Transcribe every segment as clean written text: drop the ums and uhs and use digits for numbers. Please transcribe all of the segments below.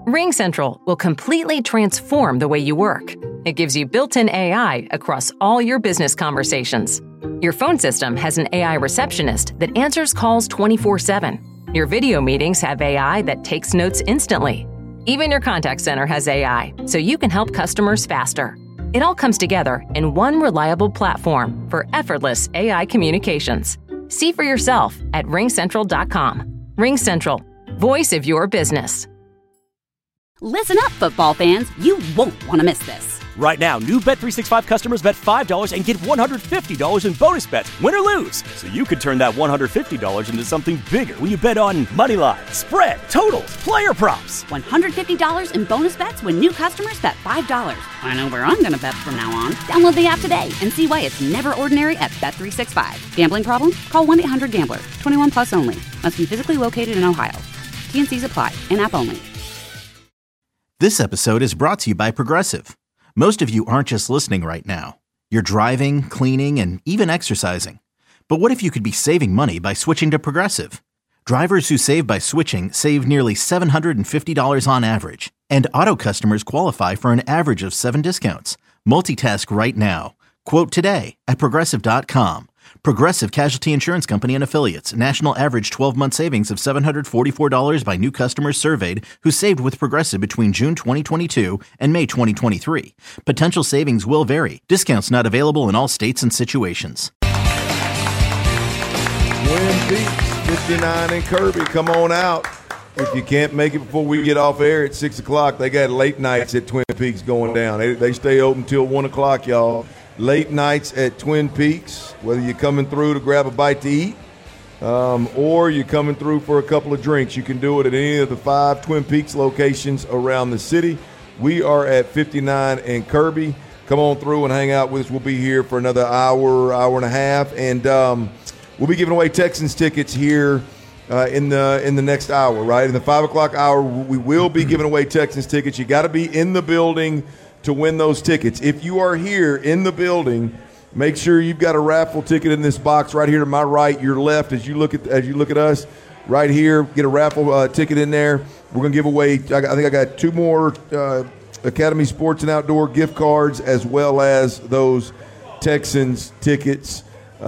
RingCentral will completely transform the way you work. It gives you built-in AI across all your business conversations. Your phone system has an AI receptionist that answers calls 24/7. Your video meetings have AI that takes notes instantly. Even your contact center has AI, so you can help customers faster. It all comes together in one reliable platform for effortless AI communications. See for yourself at ringcentral.com. RingCentral, voice of your business. Listen up, football fans. You won't want to miss this. Right now, new Bet365 customers bet $5 and get $150 in bonus bets, win or lose. So you could turn that $150 into something bigger when you bet on moneyline, spread, totals, player props. $150 in bonus bets when new customers bet $5. I know where I'm going to bet from now on. Download the app today and see why it's never ordinary at Bet365. Gambling problem? Call 1-800-GAMBLER. 21 plus only. Must be physically located in Ohio. T&Cs apply. In-app only. This episode is brought to you by Progressive. Most of you aren't just listening right now. You're driving, cleaning, and even exercising. But what if you could be saving money by switching to Progressive? Drivers who save by switching save nearly $750 on average. And auto customers qualify for an average of 7 discounts. Multitask right now. Quote today at Progressive.com. Progressive Casualty Insurance Company and Affiliates. National average 12-month savings of $744 by new customers surveyed who saved with Progressive between June 2022 and May 2023. Potential savings will vary. Discounts not available in all states and situations. Twin Peaks, 59 in Kirby. Come on out. If you can't make it before we get off air at 6 o'clock, they got late nights at Twin Peaks going down. They stay open till 1 o'clock, y'all. Late nights at Twin Peaks, whether you're coming through to grab a bite to eat or you're coming through for a couple of drinks, you can do it at any of the 5 Twin Peaks locations around the city. We are at 59 in Kirby. Come on through and hang out with us. We'll be here for another hour and a half, and we'll be giving away Texans tickets here in the next hour, right? In the 5 o'clock hour, we will be giving away Texans tickets. You got to be in the building to win those tickets. If you are here in the building, make sure you've got a raffle ticket in this box right here to my right, your left. As you look at us, right here, get a raffle ticket in there. We're gonna give away. I think I got 2 more Academy Sports and Outdoor gift cards, as well as those Texans tickets.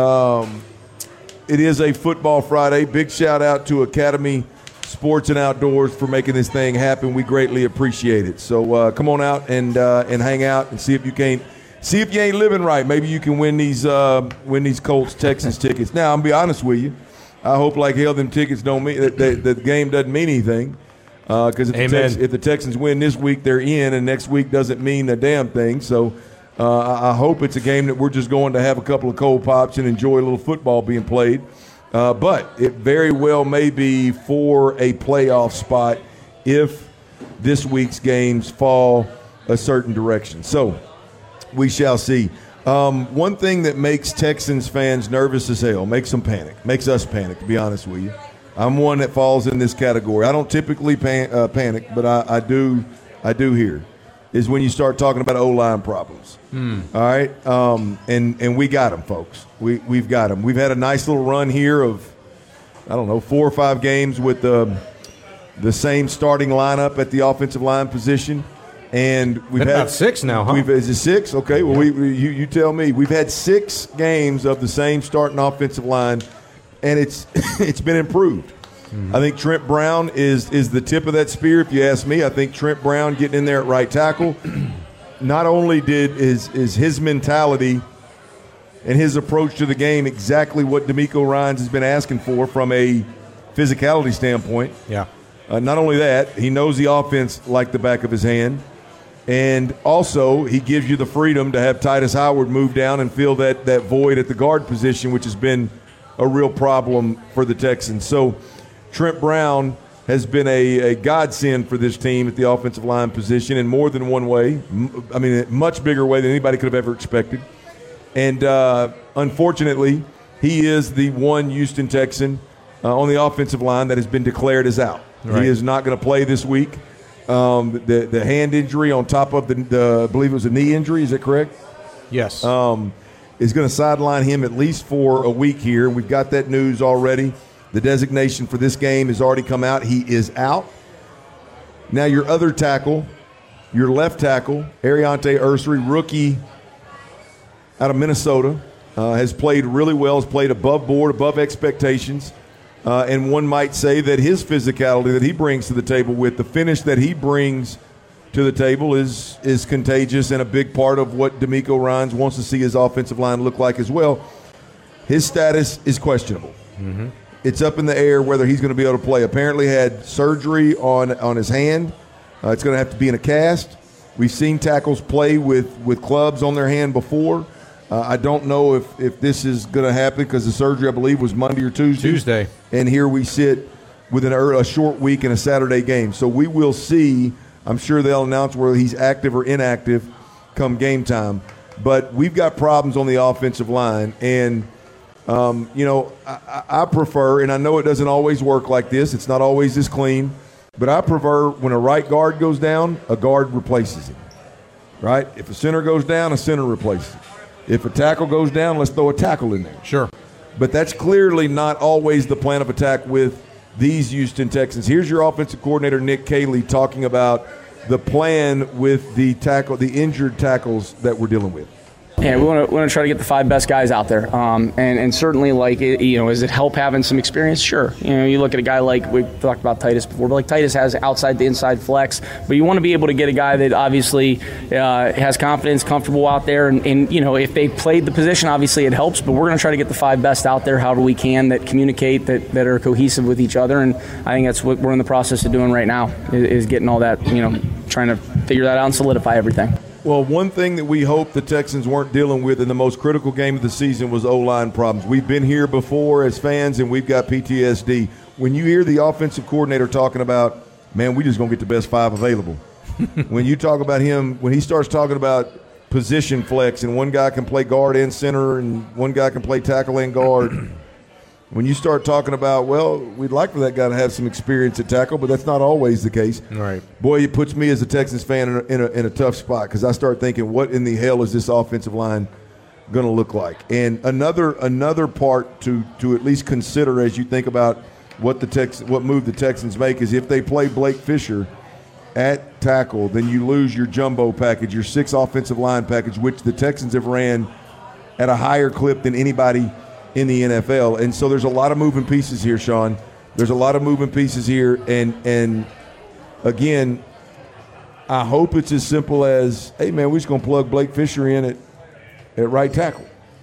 It is a Football Friday. Big shout out to Academy Sports and Outdoors for making this thing happen. We greatly appreciate it. So come on out and hang out and see if you ain't living right. Maybe you can win these Colts Texans tickets. Now, I'm gonna be honest with you. I hope like hell them tickets don't mean that the game doesn't mean anything. Because if the Texans win this week, they're in, and next week doesn't mean a damn thing. So I hope it's a game that we're just going to have a couple of cold pops and enjoy a little football being played. But it very well may be for a playoff spot if this week's games fall a certain direction. So we shall see. One thing that makes Texans fans nervous as hell, makes us panic, to be honest with you. I'm one that falls in this category. I don't typically panic, but I do here, is when you start talking about O-line problems. All right? And we got them, folks. We've got them. We've had a nice little run here of, 4 or 5 games with the same starting lineup at the offensive line position. And we've had about 6 now, huh? Is it 6? Okay, well, you tell me. We've had 6 games of the same starting offensive line, and it's been improved. I think Trent Brown is the tip of that spear, if you ask me. I think Trent Brown getting in there at right tackle, not only is his mentality and his approach to the game exactly what DeMeco Ryans has been asking for from a physicality standpoint. Yeah. Not only that, he knows the offense like the back of his hand. And also, he gives you the freedom to have Titus Howard move down and fill that void at the guard position, which has been a real problem for the Texans. So Trent Brown has been a godsend for this team at the offensive line position in more than one way. I mean, a much bigger way than anybody could have ever expected. And unfortunately, he is the one Houston Texan on the offensive line that has been declared as out. Right. He is not going to play this week. The hand injury on top of the I believe it was a knee injury. Is that correct? Yes. Is going to sideline him at least for a week here. We've got that news already. The designation for this game has already come out. He is out. Now your other tackle, your left tackle, Ariante Ursary, rookie out of Minnesota, has played really well, has played above board, above expectations. And one might say that his physicality that he brings to the table with the finish that he brings to the table is contagious and a big part of what D'Amico Ryans wants to see his offensive line look like as well. His status is questionable. Mm-hmm. It's up in the air whether he's going to be able to play. Apparently had surgery on his hand. It's going to have to be in a cast. We've seen tackles play with clubs on their hand before. I don't know if this is going to happen because the surgery, I believe, was Monday or Tuesday. And here we sit with a short week and a Saturday game. So we will see. I'm sure they'll announce whether he's active or inactive come game time. But we've got problems on the offensive line. And, I prefer, and I know it doesn't always work like this. It's not always this clean. But I prefer when a right guard goes down, a guard replaces him. Right? If a center goes down, a center replaces him. If a tackle goes down, let's throw a tackle in there. Sure. But that's clearly not always the plan of attack with these Houston Texans. Here's your offensive coordinator, Nick Caley, talking about the plan with the injured tackles that we're dealing with. Yeah, we want to try to get the 5 best guys out there, and certainly, does it help having some experience? Sure. You look at a guy like we talked about Titus before, but like Titus has outside to inside flex, but you want to be able to get a guy that obviously has confidence, comfortable out there, and if they played the position, obviously it helps. But we're going to try to get the 5 best out there, however we can, that communicate, that are cohesive with each other, and I think that's what we're in the process of doing right now, is getting all that, trying to figure that out and solidify everything. Well, one thing that we hope the Texans weren't dealing with in the most critical game of the season was O-line problems. We've been here before as fans, and we've got PTSD. When you hear the offensive coordinator talking about, man, we just going to get the best 5 available. When you talk about him, when he starts talking about position flex and one guy can play guard and center and one guy can play tackle and guard, when you start talking about, well, we'd like for that guy to have some experience at tackle, but that's not always the case. Right. Boy, it puts me as a Texans fan in a tough spot because I start thinking, what in the hell is this offensive line going to look like? And another part to at least consider as you think about what move the Texans make is if they play Blake Fisher at tackle, then you lose your jumbo package, your 6 offensive line package, which the Texans have ran at a higher clip than anybody in the NFL. And so there's a lot of moving pieces here, Sean. There's a lot of moving pieces here. And again, I hope it's as simple as, hey, man, we're just going to plug Blake Fisher in at right tackle.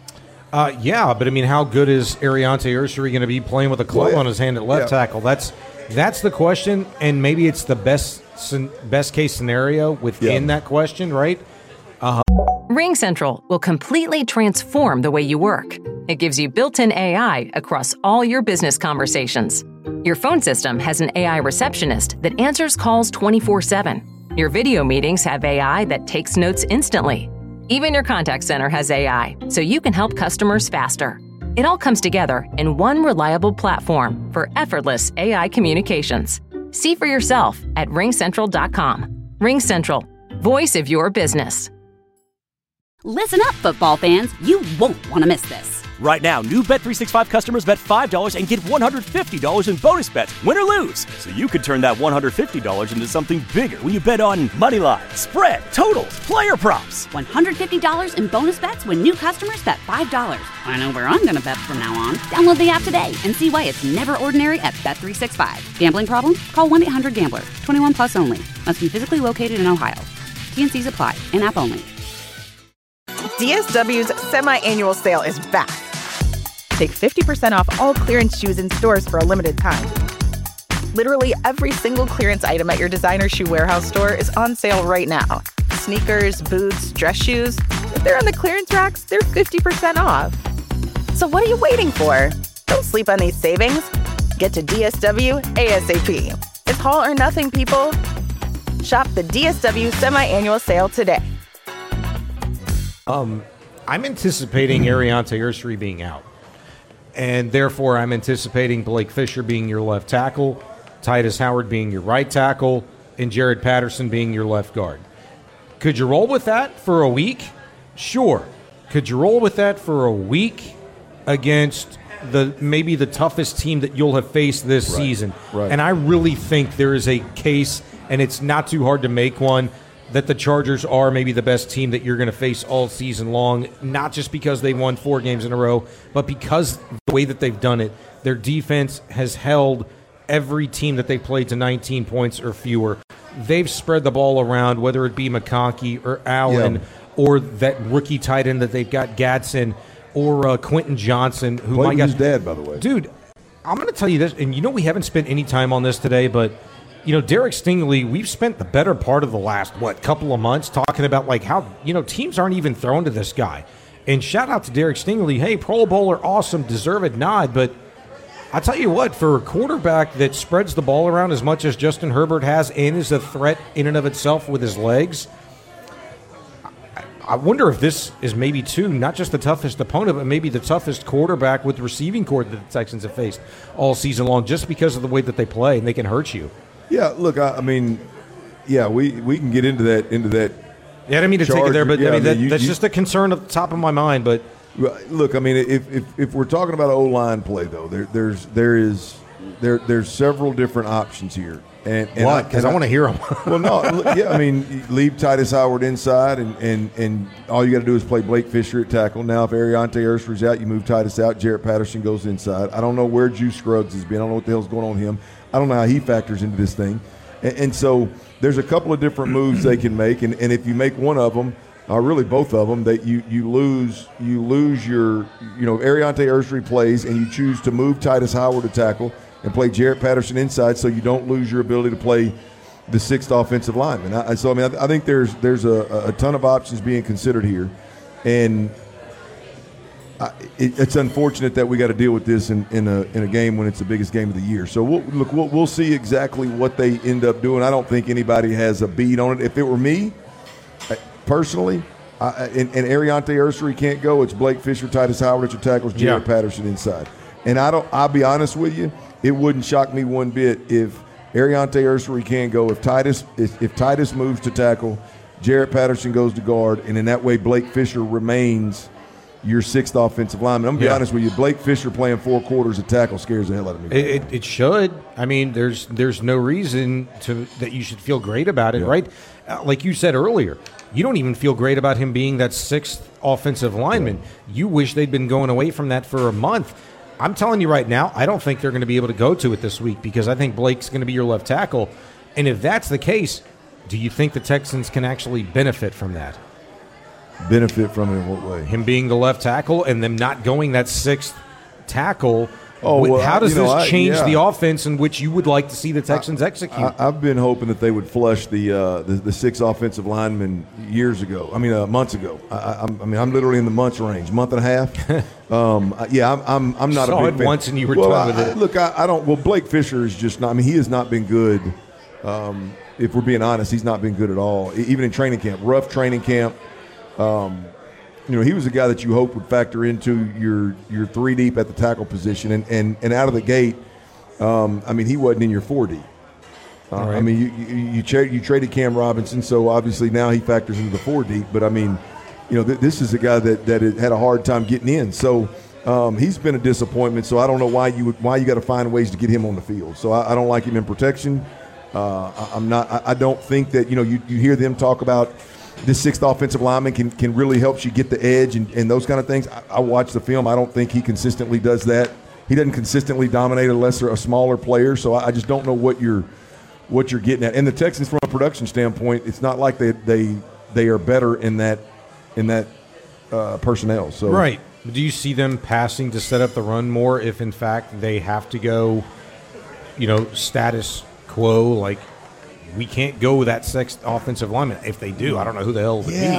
Yeah, but, I mean, how good is Ariante Ursary going to be playing with a club on his hand at left tackle? That's the question, and maybe it's the best case scenario within that question, right? RingCentral will completely transform the way you work. It gives you built-in AI across all your business conversations. Your phone system has an AI receptionist that answers calls 24/7. Your video meetings have AI that takes notes instantly. Even your contact center has AI, so you can help customers faster. It all comes together in one reliable platform for effortless AI communications. See for yourself at RingCentral.com. RingCentral, voice of your business. Listen up, football fans. You won't want to miss this. Right now, new Bet365 customers bet $5 and get $150 in bonus bets, win or lose. So you could turn that $150 into something bigger when you bet on moneyline, spread, totals, player props. $150 in bonus bets when new customers bet $5. I know where I'm going to bet from now on. Download the app today and see why it's never ordinary at Bet365. Gambling problem? Call 1-800-GAMBLER. 21 plus only. Must be physically located in Ohio. T&Cs apply. In-app only. DSW's semi-annual sale is back. Take 50% off all clearance shoes in stores for a limited time. Literally every single clearance item at your designer shoe warehouse store is on sale right now. Sneakers, boots, dress shoes. If they're on the clearance racks, they're 50% off. So what are you waiting for? Don't sleep on these savings. Get to DSW ASAP. It's all or nothing, people. Shop the DSW semi-annual sale today. I'm anticipating Ariante Ursary being out. And therefore, I'm anticipating Blake Fisher being your left tackle, Titus Howard being your right tackle, and Jared Patterson being your left guard. Could you roll with that for a week? Sure. Could you roll with that for a week against maybe the toughest team that you'll have faced this season? Right. And I really think there is a case and it's not too hard to make one, that the Chargers are maybe the best team that you're going to face all season long, not just because they won 4 games in a row, but because the way that they've done it. Their defense has held every team that they've played to 19 points or fewer. They've spread the ball around, whether it be McConkey or Allen or that rookie tight end that they've got, Gadsden, or Quentin Johnson. Who played with his dad, by the way. Dude, I'm going to tell you this, and we haven't spent any time on this today, but Derek Stingley, we've spent the better part of the last, couple of months talking about how, teams aren't even thrown to this guy. And shout out to Derek Stingley. Hey, Pro Bowler, awesome, deserved nod. But I'll tell you what, for a quarterback that spreads the ball around as much as Justin Herbert has and is a threat in and of itself with his legs, I wonder if this is maybe, too, not just the toughest opponent, but maybe the toughest quarterback with receiving core that the Texans have faced all season long, just because of the way that they play, and they can hurt you. Yeah, look, we can get into that. Yeah, I didn't mean to take it there, but that's just a concern at the top of my mind. But look, if we're talking about O-line play, though, there's several different options here. And what? Because I want to hear them. Well, no, leave Titus Howard inside, and all you got to do is play Blake Fisher at tackle. Now, if Ariante Ursery's out, you move Titus out. Jarrett Patterson goes inside. I don't know where Juice Scruggs has been. I don't know what the hell's going on with him. I don't know how he factors into this thing. And so there's a couple of different moves they can make, and if you make one of them, or really both of them, that you lose your Ariante Ursery plays, and you choose to move Titus Howard to tackle and play Jarrett Patterson inside, so you don't lose your ability to play the 6th offensive lineman. I think there's a ton of options being considered here, and it's unfortunate that we got to deal with this in a game when it's the biggest game of the year. So we'll see exactly what they end up doing. I don't think anybody has a beat on it. If it were me, personally, and Ariante Ursery can't go, it's Blake Fisher, Titus Howard at your tackles, Jarrett Patterson inside. And I'll be honest with you, it wouldn't shock me one bit if Ariante Ursery can go. If Titus moves to tackle, Jarrett Patterson goes to guard, and in that way Blake Fisher remains your 6th offensive lineman. I'm going to be honest with you, Blake Fisher playing 4 quarters of tackle scares the hell out of me. It should. There's no reason that you should feel great about it, right? Like you said earlier, you don't even feel great about him being that 6th offensive lineman. Right. You wish they'd been going away from that for a month. I'm telling you right now, I don't think they're going to be able to go to it this week, because I think Blake's going to be your left tackle. And if that's the case, do you think the Texans can actually benefit from that? Benefit from it in what way? Him being the left tackle and them not going that 6th tackle. How does this change the offense in which you would like to see the Texans execute? I've been hoping that they would flush the 6 offensive linemen months ago. I'm literally in the months range, month and a half. I'm not a big fan. Once and you were done with it. Look, I don't. Well, Blake Fisher is just not. He has not been good. If we're being honest, he's not been good at all. Even in training camp, rough training camp. He was a guy that you hope would factor into your 3 deep at the tackle position, and out of the gate, he wasn't in your 4 deep. Right. You traded Cam Robinson, so obviously now he factors into the 4 deep. But this is a guy that had a hard time getting in. So he's been a disappointment. So I don't know why you got to find ways to get him on the field. So I don't like him in protection. I don't think that you hear them talk about this 6th offensive lineman can really help you get the edge and those kind of things. I watch the film. I don't think he consistently does that. He doesn't consistently dominate a smaller player. So I just don't know what you're getting at. And the Texans, from a production standpoint, it's not like they are better in that personnel. So right. Do you see them passing to set up the run more if, in fact, they have to go, status quo, like we can't go with that 6th offensive lineman? If they do, I don't know who the hell it would be.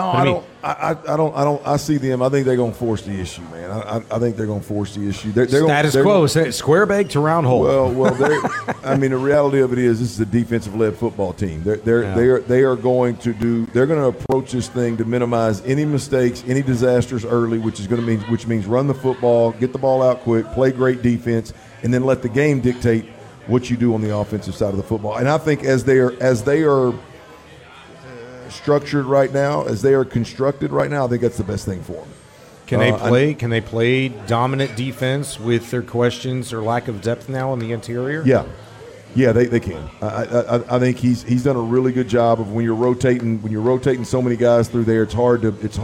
I don't. I see them. I think they're going to force the issue, man. I think they're going to force the issue. Status quo, square peg to round hole. Well. The reality of it is, this is a defensive-led football team. They're going to approach this thing to minimize any mistakes, any disasters early, which means run the football, get the ball out quick, play great defense, and then let the game dictate what you do on the offensive side of the football. And I think as they are structured right now, as they are constructed right now, I think that's the best thing for them. Can they play dominant defense with their questions or lack of depth now in the interior? Yeah. Yeah, they can. I think he's done a really good job of when you're rotating so many guys through there. It's hard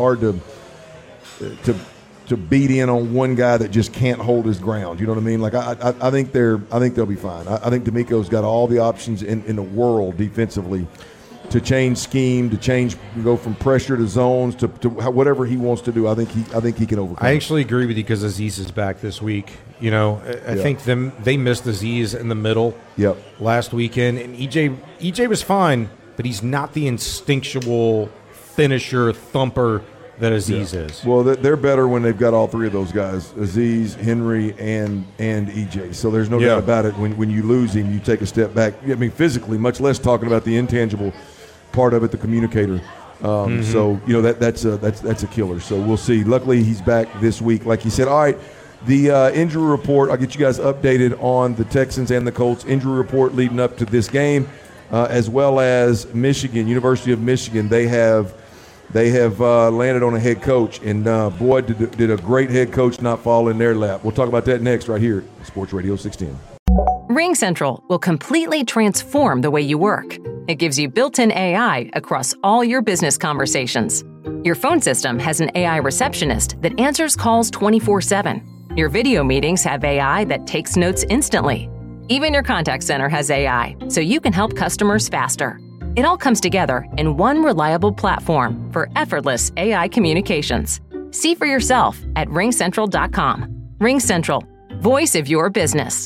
to beat in on one guy that just can't hold his ground. You know what I mean? Like I think they'll be fine. I think DeMeco's got all the options in the world defensively to change scheme, to go from pressure to zones to whatever he wants to do. I think he can overcome. I actually agree with you because Azeez is back this week. You know, I think they missed Azeez in the middle last weekend, and EJ was fine, but he's not the instinctual finisher thumper that Azeez is. Well, they're better when they've got all three of those guys, Azeez, Henry, and EJ. So there's no doubt about it. When you lose him, you take a step back. I mean, physically, much less talking about the intangible part of it, the communicator. So that's a killer. So we'll see. Luckily, he's back this week, like you said. All right, the injury report. I'll get you guys updated on the Texans and the Colts injury report leading up to this game, as well as Michigan, University of Michigan. They have landed on a head coach, and boy, did a great head coach not fall in their lap. We'll talk about that next right here at Sports Radio 610. RingCentral will completely transform the way you work. It gives you built-in AI across all your business conversations. Your phone system has an AI receptionist that answers calls 24/7. Your video meetings have AI that takes notes instantly. Even your contact center has AI, so you can help customers faster. It all comes together in one reliable platform for effortless AI communications. See for yourself at RingCentral.com. RingCentral, voice of your business.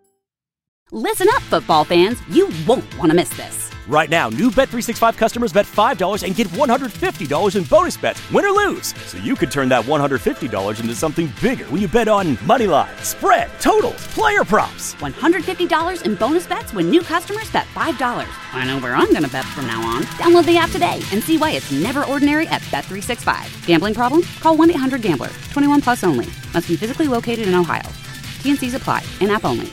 Listen up, football fans. You won't want to miss this. Right now, new Bet365 customers bet $5 and get $150 in bonus bets, win or lose. So you could turn that $150 into something bigger when you bet on moneyline, spread, totals, player props. $150 in bonus bets when new customers bet $5. I know where I'm going to bet from now on. Download the app today and see why it's never ordinary at Bet365. Gambling problem? Call 1-800-GAMBLER. 21 plus only. Must be physically located in Ohio. T&Cs apply. In-app only.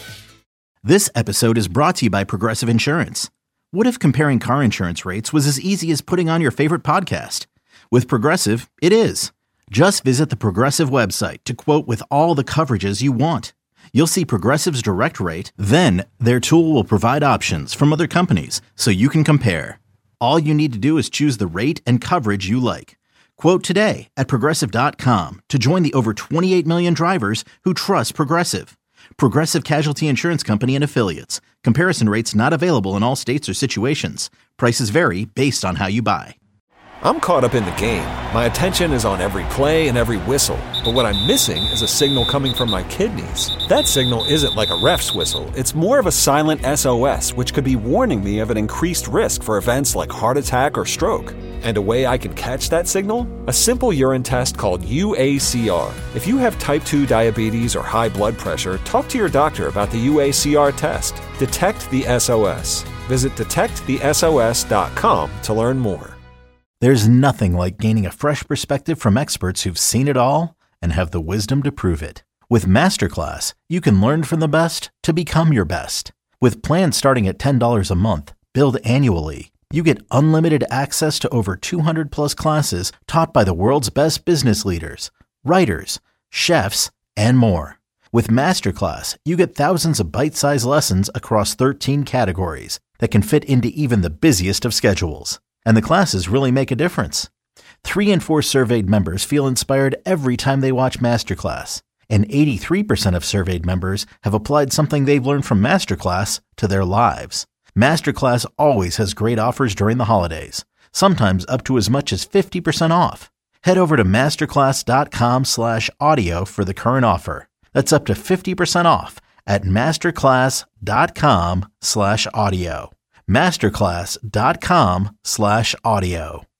This episode is brought to you by Progressive Insurance. What if comparing car insurance rates was as easy as putting on your favorite podcast? With Progressive, it is. Just visit the Progressive website to quote with all the coverages you want. You'll see Progressive's direct rate, then their tool will provide options from other companies so you can compare. All you need to do is choose the rate and coverage you like. Quote today at Progressive.com to join the over 28 million drivers who trust Progressive. Progressive Casualty Insurance Company and Affiliates. Comparison rates not available in all states or situations. Prices vary based on how you buy. I'm caught up in the game. My attention is on every play and every whistle. But what I'm missing is a signal coming from my kidneys. That signal isn't like a ref's whistle. It's more of a silent SOS, which could be warning me of an increased risk for events like heart attack or stroke. And a way I can catch that signal? A simple urine test called UACR. If you have type 2 diabetes or high blood pressure, talk to your doctor about the UACR test. Detect the SOS. Visit detectthesos.com to learn more. There's nothing like gaining a fresh perspective from experts who've seen it all and have the wisdom to prove it. With Masterclass, you can learn from the best to become your best. With plans starting at $10 a month, billed annually, you get unlimited access to over 200 plus classes taught by the world's best business leaders, writers, chefs, and more. With Masterclass, you get thousands of bite-sized lessons across 13 categories that can fit into even the busiest of schedules. And the classes really make a difference. 3 in 4 surveyed members feel inspired every time they watch Masterclass. And 83% of surveyed members have applied something they've learned from Masterclass to their lives. Masterclass always has great offers during the holidays, sometimes up to as much as 50% off. Head over to masterclass.com/audio for the current offer. That's up to 50% off at masterclass.com/audio. masterclass.com/audio.